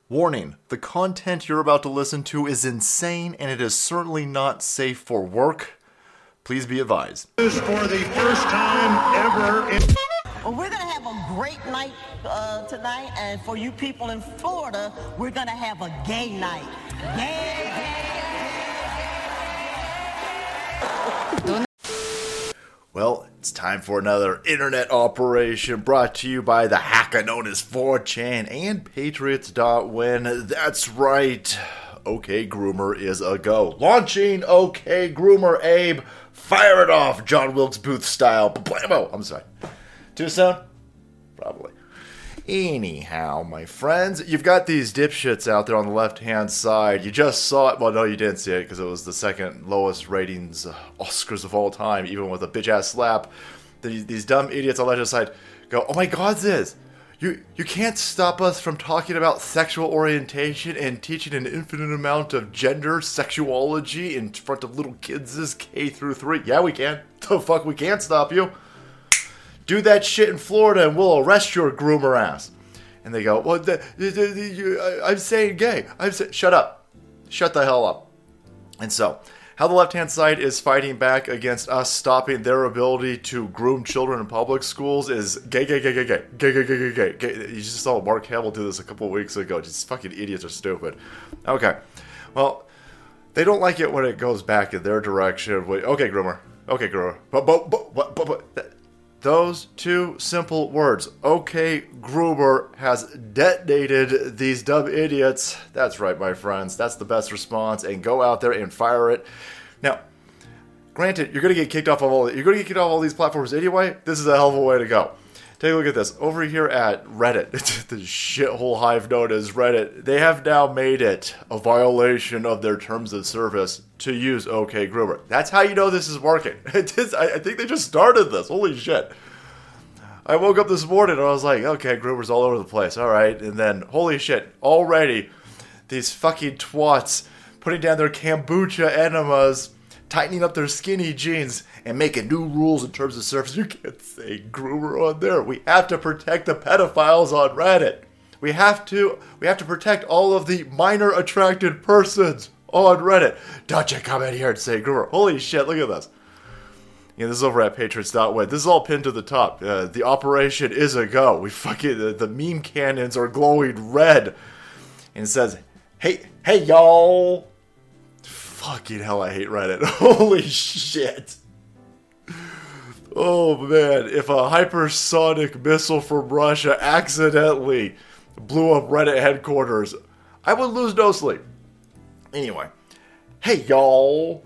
Warning, the content you're about to listen to is insane and it is certainly not safe for work. Please be advised. For the first time ever in... Well, we're going to have a great night tonight, and for you people in Florida, we're going to have a gay night. Well, it's time for another internet operation brought to you by the hacker known as 4chan and Patriots.win. That's right. OK Groomer is a go. Launching OK Groomer, Abe. Fire it off, John Wilkes Booth style. Blammo. I'm sorry. Too soon? Probably. Anyhow, my friends, you've got these dipshits out there on the left-hand side. You just saw it. Well, no, you didn't see it because it was the second lowest ratings Oscars of all time, even with a bitch-ass slap. These dumb idiots on the left side go, oh my god, Ziz, you can't stop us from talking about sexual orientation and teaching an infinite amount of gender sexuology in front of little kids K through 3. Yeah, we can. The fuck, we can't stop you. Do that shit in Florida and we'll arrest your groomer ass. And they go, well, I'm saying gay. Shut up. Shut the hell up. And so, how the left-hand side is fighting back against us stopping their ability to groom children in public schools is gay. You just saw Mark Hamill do this a couple of weeks ago. Just fucking idiots are stupid. Okay. Well, they don't like it when it goes back in their direction. Okay, groomer. Okay, groomer. But those two simple words, OK Groomer, has detonated these dumb idiots. That's right, my friends. That's the best response. And go out there and fire it. Now, granted, you're going to get kicked off of all these platforms anyway. This is a hell of a way to go. Take a look at this. Over here at Reddit, the shithole hive known as Reddit, they have now made it a violation of their terms of service to use OK Groomer. That's how you know this is working. I think they just started this. Holy shit. I woke up this morning and I was like, OK, Groomer's all over the place. All right. And then, holy shit, already these fucking twats putting down their kombucha enemas, tightening up their skinny jeans, and making new rules in terms of service. You can't say groomer on there. We have to protect the pedophiles on Reddit. We have to protect all of the minor attracted persons on Reddit. Don't you come in here and say groomer. Holy shit, look at this. Yeah, this is over at Patriots.win. This is all pinned to the top. The operation is a go. We fucking, the meme cannons are glowing red. And it says, hey y'all. Fucking hell, I hate Reddit. Holy shit. Oh man, if a hypersonic missile from Russia accidentally blew up Reddit headquarters, I would lose no sleep. Anyway, hey y'all.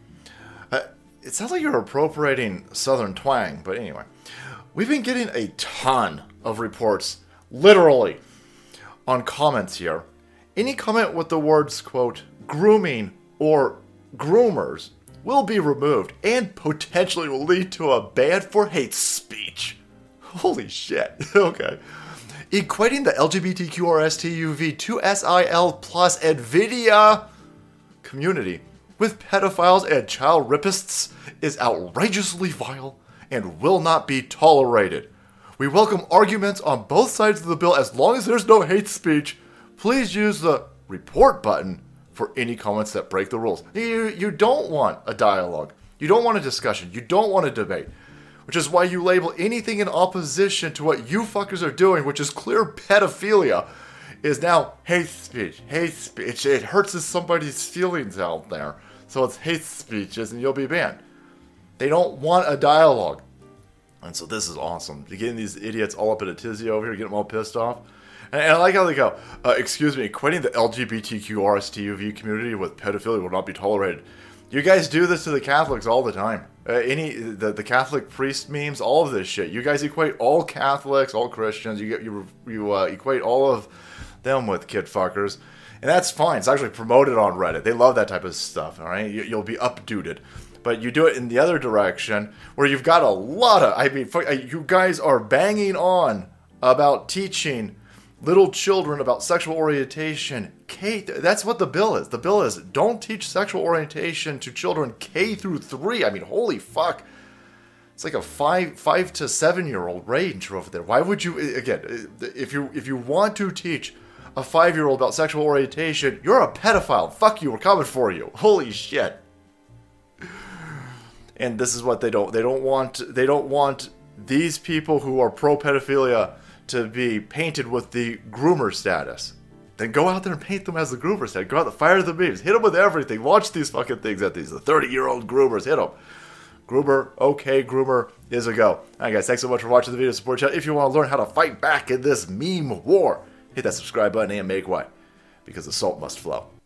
It sounds like you're appropriating Southern twang, but anyway. We've been getting a ton of reports, literally, on comments here. Any comment with the words, quote, grooming or groomers will be removed and potentially will lead to a ban for hate speech. Holy shit. Okay. Equating the LGBTQRSTUV to SIL plus NVIDIA community with pedophiles and child rapists is outrageously vile and will not be tolerated. We welcome arguments on both sides of the bill as long as there's no hate speech. Please use the report button for any comments that break the rules. You don't want a dialogue. You don't want a discussion. You don't want a debate. Which is why you label anything in opposition to what you fuckers are doing, which is clear pedophilia, is now hate speech. Hate speech. It hurts somebody's feelings out there. So it's hate speeches and you'll be banned. They don't want a dialogue. And so this is awesome. You're getting these idiots all up in a tizzy over here, getting them all pissed off. And I like how they go, equating the LGBTQRSTUV community with pedophilia will not be tolerated. You guys do this to the Catholics all the time. The Catholic priest memes, all of this shit. You guys equate all Catholics, all Christians. You equate all of them with kid fuckers. And that's fine. It's actually promoted on Reddit. They love that type of stuff, all right? You'll be updated. But you do it in the other direction where you've got a lot of... you guys are banging on about teaching little children about sexual orientation. That's what the bill is. The bill is don't teach sexual orientation to children K through 3. I mean, holy fuck. It's like a 5 to 7 year old range over there. Why would you, again, if you want to teach a 5-year-old about sexual orientation, you're a pedophile. Fuck you, we're coming for you. Holy shit. And this is what they don't want these people who are pro-pedophilia to be painted with the groomer status. Then go out there and paint them as the groomer status. Go out there, fire the memes, hit them with everything. Launch these fucking things at these. The 30-year-old groomers, hit them. Groomer, okay, groomer is a go. Alright guys, thanks so much for watching the video. Support channel. If you want to learn how to fight back in this meme war, hit that subscribe button and make way. Because the salt must flow.